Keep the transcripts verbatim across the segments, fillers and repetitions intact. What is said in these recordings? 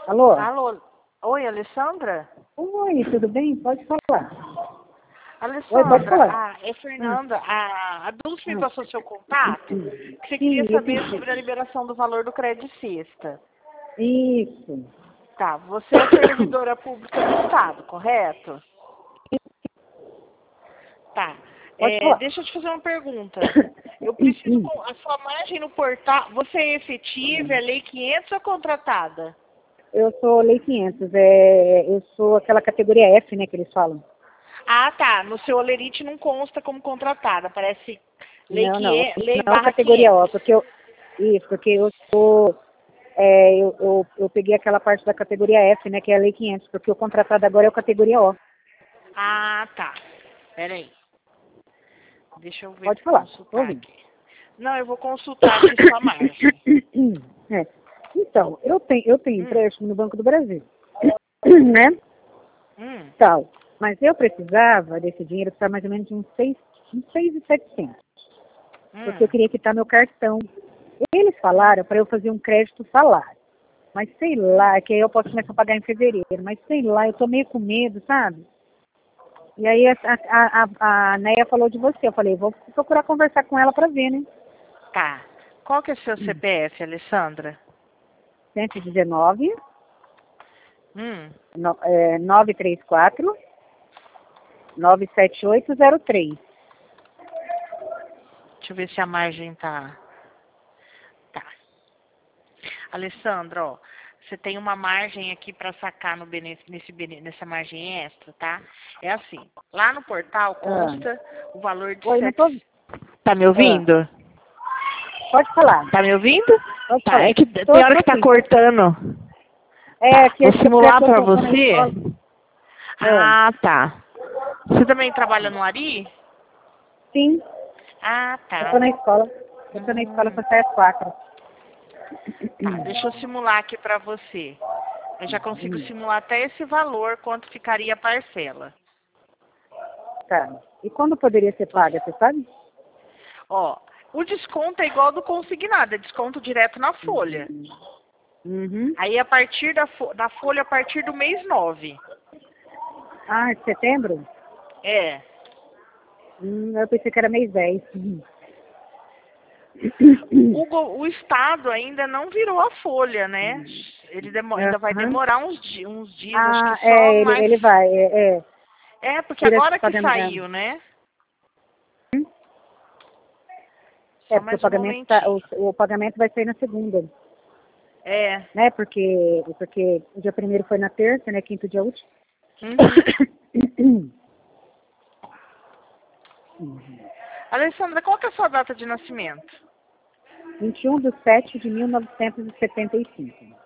Alô? Alô? Oi, Alessandra? Oi, tudo bem? Pode falar. Oi, pode Alessandra, falar. ah, é Hum, Fernanda. A, a Dulce me hum, passou seu contato, hum. que você Sim, queria eu saber pedi. sobre a liberação do valor do crédito sexta. Isso. Tá, você é servidora pública do Estado, correto? Tá. Pode É, falar. deixa eu te fazer uma pergunta. Eu preciso, com a sua margem no portal, você é efetiva, é lei quinhentos ou contratada? Eu sou Lei quinhentos, é, eu sou aquela categoria F, né, que eles falam. Ah, tá. No seu Olerite não consta como contratada, parece lei, Não, não, quinhentos, lei não barra categoria O, quinhentos. porque eu, isso, porque eu sou, é, eu, eu, eu peguei aquela parte da categoria F, né, que é a Lei quinhentos, porque o contratado agora é o categoria O. Ah, tá. Peraí. Deixa eu ver, Pode falar, tô consultar ouvindo. aqui. Não, eu vou consultar aqui sua margem. É. Então, eu tenho, eu tenho Hum, empréstimo no Banco do Brasil, né? hum, Tal. Mas eu precisava desse dinheiro para mais ou menos uns seis, uns seis mil e setecentos, porque eu hum. queria quitar meu cartão. Eles falaram para eu fazer um crédito salário, mas sei lá, que aí eu posso começar a pagar em fevereiro, mas sei lá, eu tô meio com medo, sabe? E aí a, a, a, a Neia falou de você, eu falei, vou procurar conversar com ela para ver, né? Tá. Qual que é seu C P F, Alessandra? cento e dezenove, Hum, no, é, nove três quatro, nove sete oito zero três. deixa eu ver se a margem tá. Tá. Alessandra, ó, você tem uma margem aqui para sacar no bene- nesse, bene- nessa margem extra, tá? É assim, lá no portal Ah. consta o valor de Oi, não sete. tô. Tá me Ah. ouvindo? Pode falar, Tá me ouvindo? pode Tá, falar. é que Tô, tem hora tô que tá sim, tô. cortando. É, Tá, que vou esse simular tempo eu pra tô, tô na você. escola. É, Ah, tá. Você também trabalha no Ari? sim, Ah, eu tá. tô na escola. Eu tô na escola, Hum, eu saio às quatro. tá, deixa eu simular aqui pra você. Eu já consigo Hum, simular até esse valor, quanto ficaria a parcela. tá. E quando poderia ser Tô- paga, você sabe? Ó, o desconto é igual ao do consignado, é desconto direto na folha. Uhum. Aí a partir da, fo- da folha, a partir do mês nove. Ah, de setembro? É. Hum, eu pensei que era mês dez. Uhum. O, go- o Estado ainda não virou a folha, né? Ele demo- ainda vai Aham. demorar uns, di- uns dias, acho que Ah, só é, ele, mais. ele vai, é, é. É, porque Tira esse agora que pagamento. saiu, né? É, Só porque o mais um pagamento tá, o, momentinho. o pagamento vai sair na segunda, É. né? Porque, porque o dia primeiro foi na terça, né? Quinto dia útil. Uhum. Alessandra, qual que é a sua data de nascimento? vinte e um de sete de mil novecentos e setenta e cinco.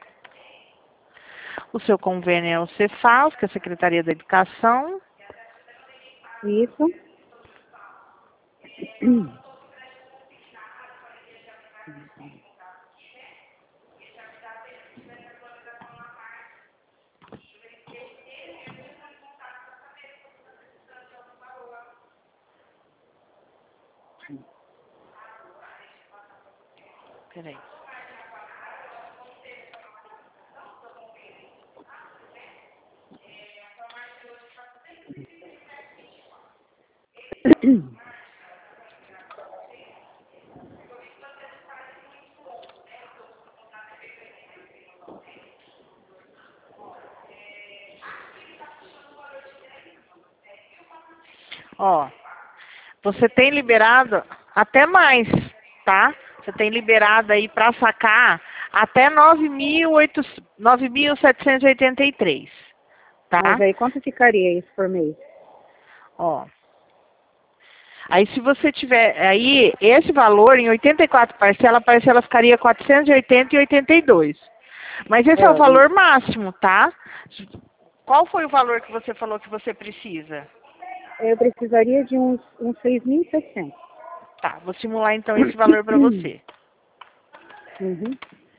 O seu convênio é o Cefaz, que é a Secretaria da Educação. Isso. Peraí. Ó, você tem liberado até mais, tá? Você tem liberado aí para sacar até nove mil setecentos e oitenta e três, Mas tá? aí quanto ficaria isso por mês? Ó. Aí se você tiver aí esse valor em oitenta e quatro parcelas, a parcela ficaria quatrocentos e oitenta e oitenta e dois. Mas esse é o É, e valor máximo, tá? Qual foi o valor que você falou que você precisa? eu precisaria de uns, uns seis mil e seiscentos. Tá, vou simular então esse valor para você. Uhum.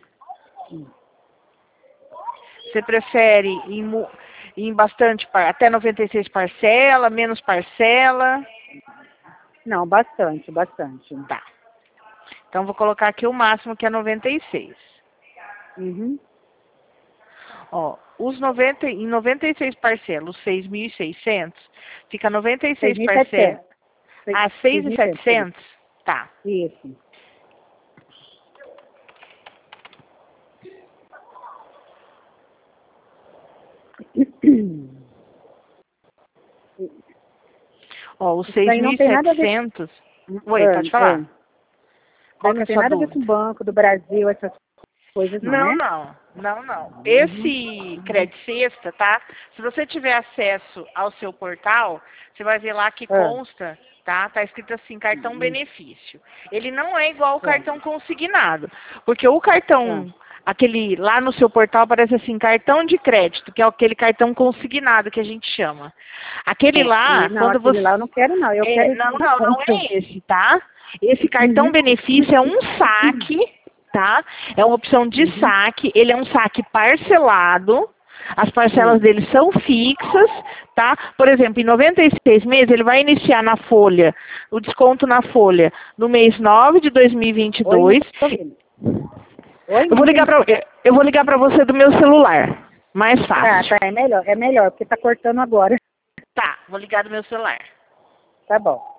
Você prefere em, mu- em bastante, par- até noventa e seis parcela, menos parcela? Não, bastante, bastante. Tá. Então vou colocar aqui o máximo que é noventa e seis. Uhum. Ó, os noventa, em noventa e seis parcelas, seis mil e seiscentos, fica noventa e seis parcelas. Ah, seis mil e setecentos? Tá. Isso. Ó, os seis mil e setecentos... Oi, é, pode falar. É. Qual Não é a tem sua nada a ver dúvida? com Banco do Brasil, essas coisas não, Não, né? não, não, não. Esse Crédito Sexta, tá? Se você tiver acesso ao seu portal, você vai ver lá que Ah. consta, tá? Tá escrito assim, cartão benefício. Ele não é igual ao Ah. cartão consignado, porque o cartão, aquele lá no seu portal aparece assim, cartão de crédito, que é aquele cartão consignado que a gente chama. Aquele lá, E, não, quando aquele você... lá eu não quero não, eu É, quero não, esse não, não desconto. é esse, tá? Esse cartão Uhum. benefício é um saque, tá? É uma opção de Uhum. saque, ele é um saque parcelado, as parcelas Uhum. dele são fixas, tá? Por exemplo, em noventa e seis meses, ele vai iniciar na folha, o desconto na folha, no mês nove de dois mil e vinte e Oi, dois. não tô ouvindo. Oi, Eu vou ligar pra, eu vou ligar pra você do meu celular, mais Tá, fácil. tá, é melhor, é melhor, porque tá cortando agora. Tá, vou ligar do meu celular. Tá bom.